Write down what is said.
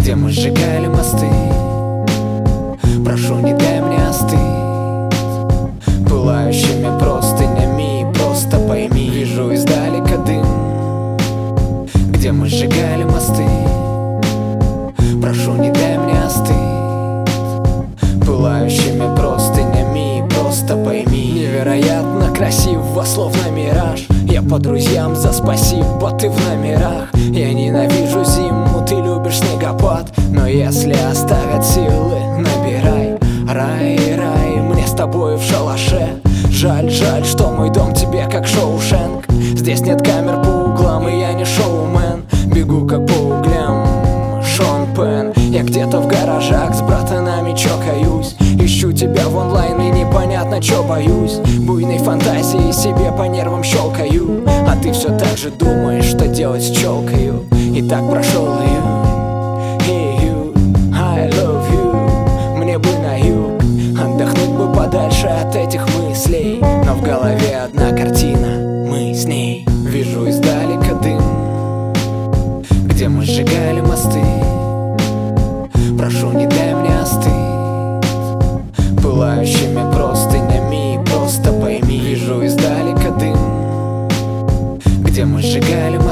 где мы сжигали мосты. Прошу, не дай мне остыть пылающими простынями. Просто пойми, вижу издалека дым, где мы сжигали мосты. Прошу, не дай мне остыть пылающими простынями. Просто пойми, невероятно красиво, словно мираж. Я по друзьям за спасибо, ты в номерах. Я ненавижу зиму, ты любишь снегопад. Но если оставят силы, набирай. Рай, рай, мне с тобой в шалаше. Жаль, жаль, что мой дом тебе как Шоушенк. Здесь нет камер по углам, и я не шоумен. Бегу как по углям Шон Пен. Я где-то в гаражах с братанами чокаюсь. Ищу тебя в онлайн и непонятно чё боюсь. Буйной фантазии себе по нервам щелкаю. А ты все так же думаешь, что делать с челкою. И так прошел июнь. Июнь, I love you. Мне бы на юг, отдохнуть бы подальше от этих мыслей. Но в голове одна картина, мы с ней. Вижу издалека дым, где мы сжигали мосты. Прошу, не дай мне остыть пылающими простынями. Просто пойми, вижу издалека дым, где мы сжигали